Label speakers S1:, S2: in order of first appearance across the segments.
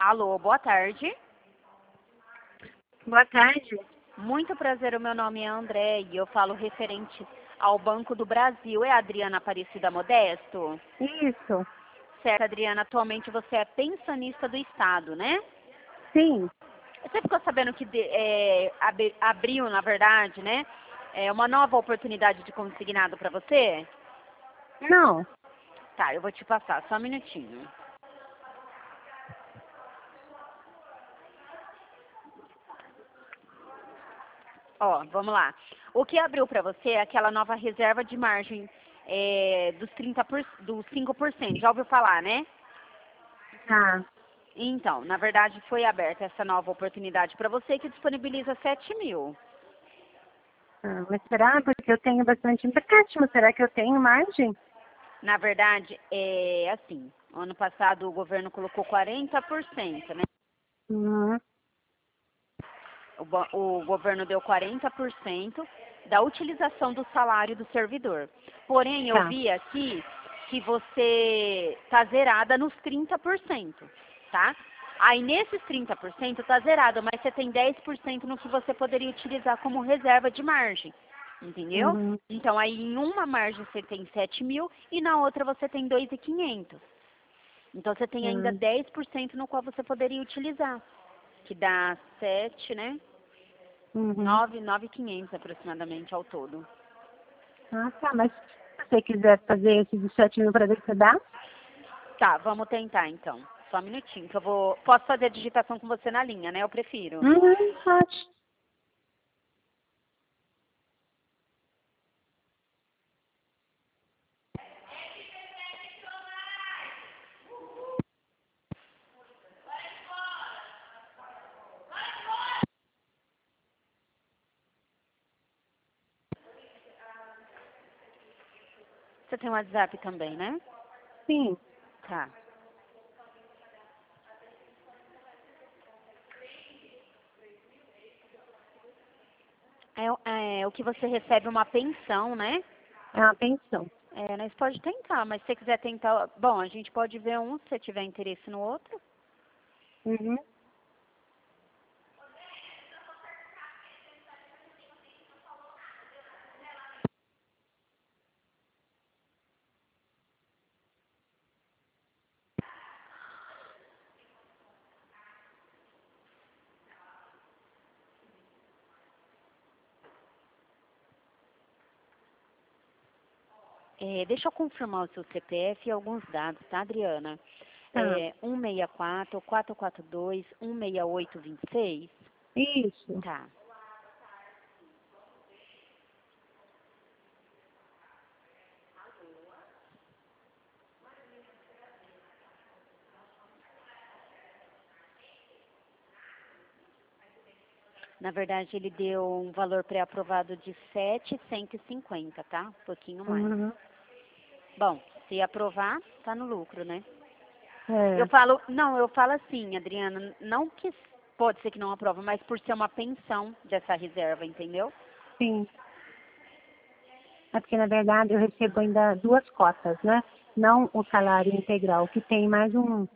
S1: Alô, boa tarde.
S2: Boa tarde.
S1: Muito prazer, o meu nome é André e eu falo referente ao Banco do Brasil. É a Adriana Aparecida Modesto?
S2: Isso.
S1: Certo, Adriana, atualmente você é pensionista do Estado, né?
S2: Sim.
S1: Você ficou sabendo que abriu, na verdade, né? Uma nova oportunidade de consignado para você?
S2: Não.
S1: Tá, eu vou te passar, só um minutinho. Ó, vamos lá. O que abriu para você é aquela nova reserva de margem dos 5%. Já ouviu falar, né?
S2: Tá.
S1: Então, na verdade, foi aberta essa nova oportunidade para você que disponibiliza 7 mil.
S2: Mas será? Porque eu tenho bastante empréstimo. Será que eu tenho margem?
S1: Na verdade, é assim. Ano passado o governo colocou 40%, né?
S2: Uhum.
S1: O governo deu 40% da utilização do salário do servidor. Porém, eu
S2: Tá.
S1: vi aqui que você está zerada nos 30%, tá? Aí, nesses 30% está zerado, mas você tem 10% no que você poderia utilizar como reserva de margem, entendeu?
S2: Uhum.
S1: Então, aí em uma margem você tem 7 mil e na outra você tem 2.500. Então, você tem ainda
S2: Uhum.
S1: 10% no qual você poderia utilizar, que dá 7, né?
S2: Uhum.
S1: 9.500 aproximadamente ao todo.
S2: Ah, tá. Mas se você quiser fazer esse de 7 mil para ver se dá?
S1: Tá, vamos tentar então. Só um minutinho, que eu vou... Posso fazer a digitação com você na linha, né? Eu prefiro.
S2: Uhum. Pode.
S1: Você tem um WhatsApp também, né?
S2: Sim.
S1: Tá. É o que você recebe uma pensão, né?
S2: É uma pensão.
S1: Nós pode tentar, mas se você quiser tentar... Bom, a gente pode ver um, se você tiver interesse no outro.
S2: Uhum.
S1: Deixa eu confirmar o seu CPF e alguns dados, tá, Adriana?
S2: Tá.
S1: 164, 442, 16826.
S2: Isso.
S1: Tá. Na verdade, ele deu um valor pré-aprovado de 7.150, tá? Um pouquinho mais.
S2: Uhum.
S1: Bom, se aprovar, tá no lucro, né?
S2: É.
S1: Eu falo assim, Adriana, não que pode ser que não aprova, mas por ser uma pensão dessa reserva, entendeu?
S2: Sim. É porque, na verdade, eu recebo ainda duas cotas, né? Não o salário integral, que tem mais um...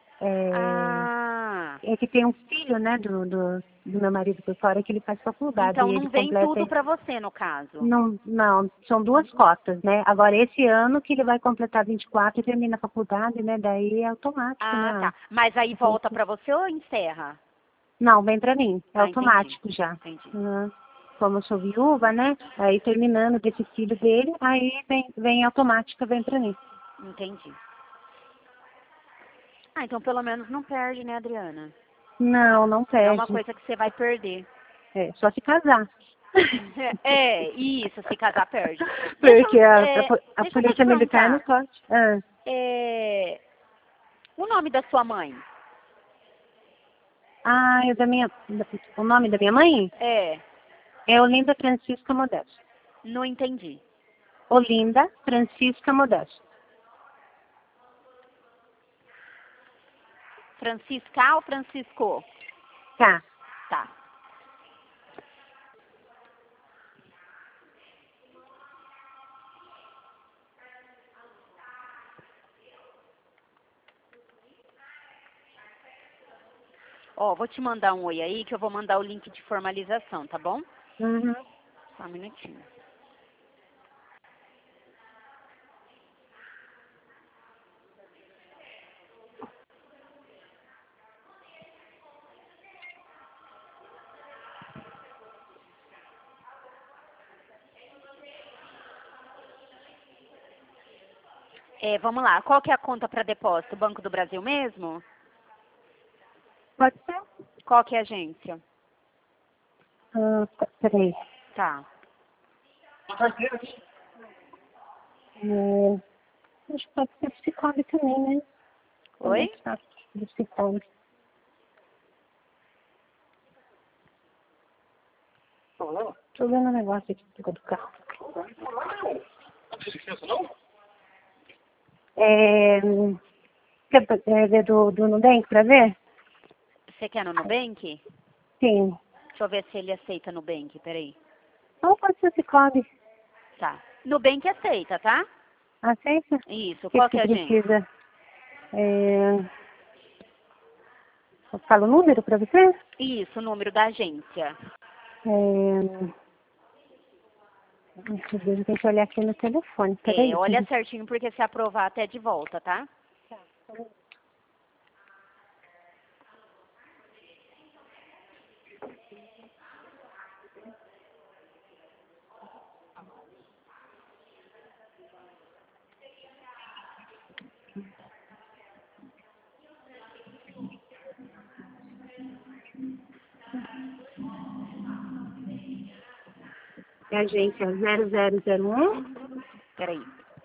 S1: Ah,
S2: É que tem um filho, né, do meu marido por fora, que ele faz faculdade
S1: então
S2: e ele
S1: não vem
S2: completa...
S1: tudo pra você, no caso.
S2: Não, não, são duas cotas, né? Agora, esse ano que ele vai completar 24 e termina a faculdade, né? Daí é automático,
S1: Ah,
S2: né?
S1: tá. Mas aí volta pra você ou encerra?
S2: Não, vem pra mim, é
S1: Ah, entendi.
S2: automático já.
S1: Entendi.
S2: Uhum. Como eu sou viúva, né? Aí terminando desse filho dele, aí vem automática, vem pra mim.
S1: Entendi. Ah, então pelo menos não perde, né, Adriana?
S2: Não, não
S1: Não é uma
S2: perde.
S1: coisa que você vai perder.
S2: É, só se casar.
S1: Isso, se casar perde.
S2: Porque a
S1: Deixa eu só te
S2: polícia militar não
S1: perguntar.
S2: pode. Ah.
S1: É, o nome da sua mãe?
S2: Ah, o nome da minha mãe
S1: É,
S2: é Olinda Francisca Modesto.
S1: não entendi.
S2: Olinda Francisca Modesto.
S1: Francisca ou Francisco?
S2: Tá.
S1: Tá. Ó, vou te mandar um oi aí, que eu vou mandar o link de formalização, tá bom?
S2: Uhum.
S1: Só um minutinho. Vamos lá, qual que é a conta para depósito? Banco do Brasil mesmo?
S2: Pode ser?
S1: Qual que é a agência?
S2: Peraí.
S1: Tá.
S2: Acho que pode ser psicólogo também, né? Como é
S1: Oi?
S2: que tá? Do psicólogo. Tô vendo um negócio aqui do carro. Quer ver do Nubank pra ver?
S1: Você quer no Nubank?
S2: Sim.
S1: Deixa eu ver se ele aceita Nubank, peraí.
S2: Ou pode ser psicólogo.
S1: Tá. Nubank aceita, tá?
S2: Aceita?
S1: Isso,
S2: O que
S1: qual que
S2: você
S1: é a agência?
S2: precisa? Eu falo o número pra você?
S1: Isso, o número da agência.
S2: Deixa eu ver, tem que olhar aqui no telefone. Peraí.
S1: Olha certinho, porque se aprovar até de volta, tá?
S2: É a agência 0001.
S1: Peraí.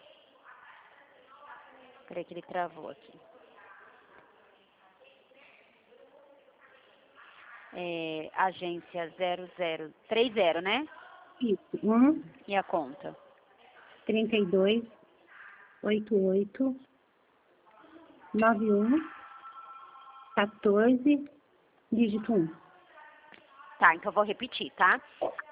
S1: Peraí que ele travou aqui. Agência 0030, né?
S2: Isso.
S1: E a conta?
S2: 32 88 91 14 dígito 1.
S1: Tá, então eu vou repetir, tá?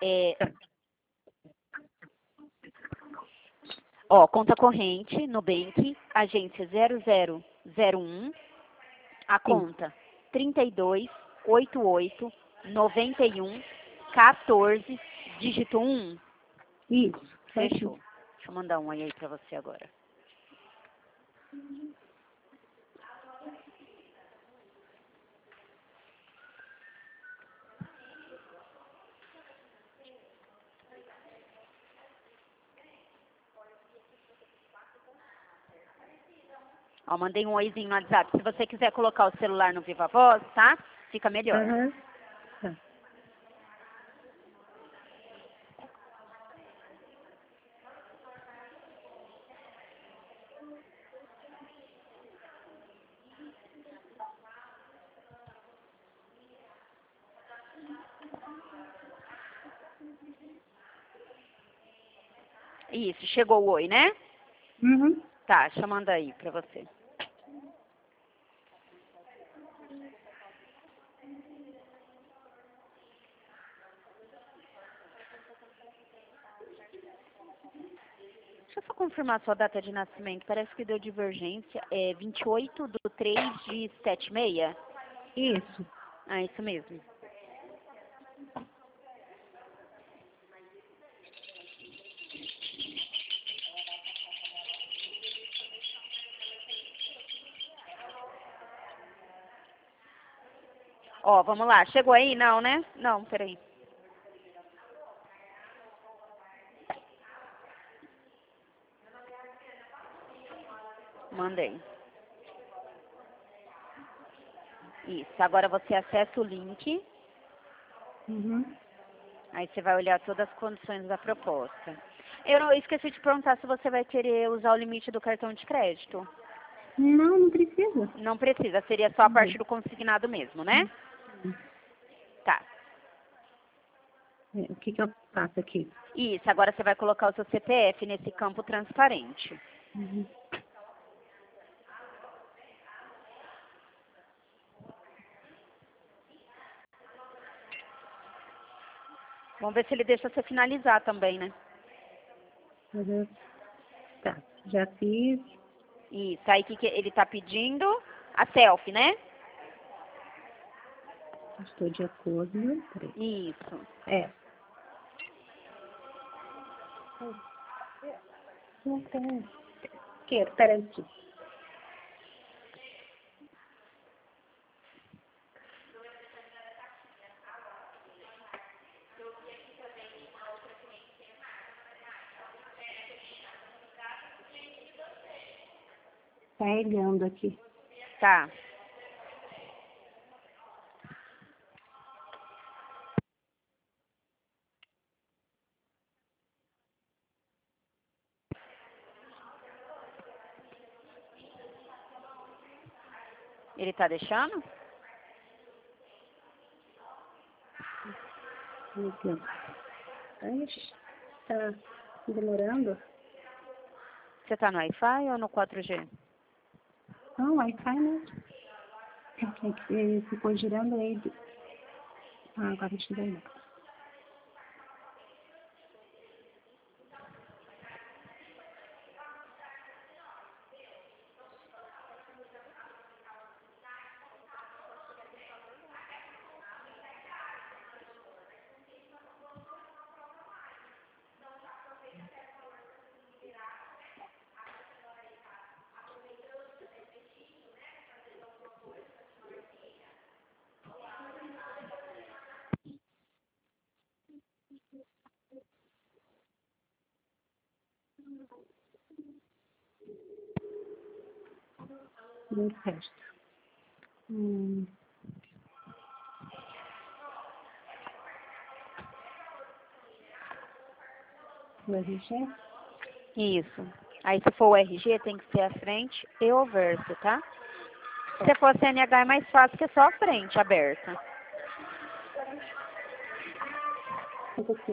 S1: Conta corrente, Nubank, agência 0001, a
S2: Sim.
S1: conta 32 88 91 14, dígito 1.
S2: Isso.
S1: Fechou. Deixa eu mandar um aí pra você agora. Ó, mandei um oizinho no WhatsApp. Se você quiser colocar o celular no Viva Voz, tá? Fica melhor.
S2: Aham. Tá.
S1: Isso, chegou o oi, né?
S2: Uhum.
S1: Tá, deixa eu mandar aí pra você. Deixa eu só confirmar sua data de nascimento. Parece que deu divergência. É 28/3/76?
S2: Isso.
S1: Ah, isso mesmo. Ó, vamos lá. Chegou aí? Não, né? Não, peraí. Mandei. Isso. Agora você acessa o link.
S2: Uhum.
S1: Aí você vai olhar todas as condições da proposta. Eu esqueci de perguntar se você vai querer usar o limite do cartão de crédito.
S2: Não, não precisa.
S1: Não precisa, seria só a parte do consignado mesmo, né? Tá.
S2: O que eu faço aqui?
S1: Isso, agora você vai colocar o seu CPF nesse campo transparente.
S2: Uhum.
S1: Vamos ver se ele deixa você finalizar também, né?
S2: Uhum. Tá, já fiz.
S1: Isso, aí o que ele tá pedindo? A selfie, né?
S2: Estou de acordo. Peraí.
S1: Isso.
S2: É. Não tem. Quero, peraí aqui. Carregando aqui.
S1: Tá. Ele tá deixando?
S2: Aqui. Ixi, tá demorando?
S1: Você tá no Wi-Fi ou no 4G?
S2: Não, Wi-Fi, né? Ele ficou girando aí. Ah, agora deixa eu ver. Deu certo. O RG?
S1: Isso. Aí se for o RG, tem que ser a frente e o verso, tá? Se for CNH é mais fácil que é só a frente aberta.
S2: Fica aqui.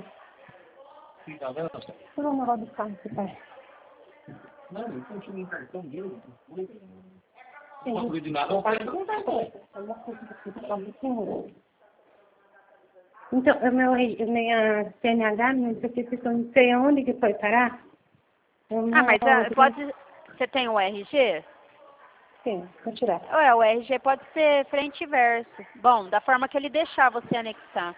S2: Por um negócio do carro que tá.
S3: Não, eu continuo em cartão dele.
S2: Sim.
S3: Não cuido de nada, não faz nada.
S2: Então, minha CNH, minha certificação, não sei aonde que foi parar.
S1: Mas pode... Você tem o RG?
S2: Sim, vou tirar.
S1: O RG pode ser frente e verso. Bom, da forma que ele deixar você anexar.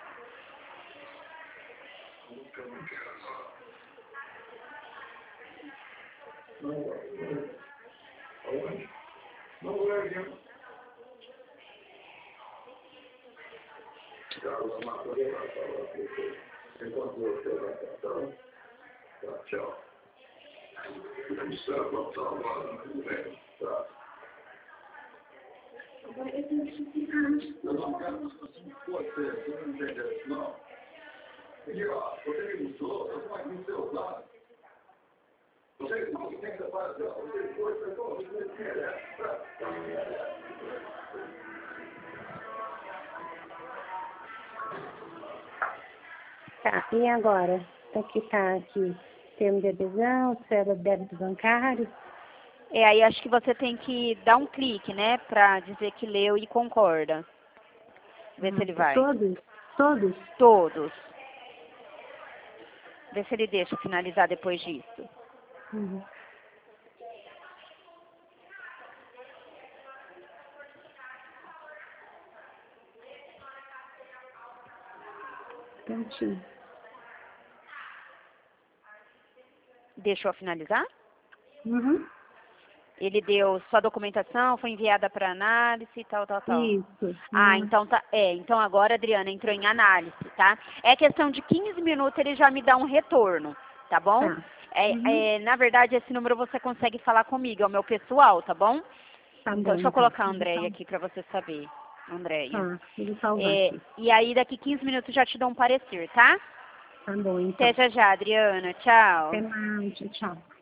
S2: Tá, e agora? Aqui tá aqui, termo de adesão, cédula de débito bancário.
S1: Aí acho que você tem que dar um clique, né? Pra dizer que leu e concorda. Vê se ele vai.
S2: Todos? Todos?
S1: Todos. Vê se ele deixa finalizar depois disso.
S2: Uhum. Prontinho.
S1: Deixou finalizar?
S2: Uhum.
S1: Ele deu sua documentação, foi enviada para análise e tal.
S2: Isso.
S1: Então tá. Então agora, Adriana, entrou em análise, tá? É questão de 15 minutos ele já me dá um retorno, tá bom?
S2: Tá.
S1: Na verdade, esse número você consegue falar comigo, é o meu pessoal, tá bom?
S2: Tá
S1: Então,
S2: bom,
S1: deixa eu
S2: então.
S1: colocar a Andréia aqui para você saber. Andréia.
S2: Tá, vou salvar aqui.
S1: E aí, daqui 15 minutos já te dou um parecer, tá?
S2: Tá bom, então.
S1: Até já, Adriana. Tchau.
S2: Até mais, tchau.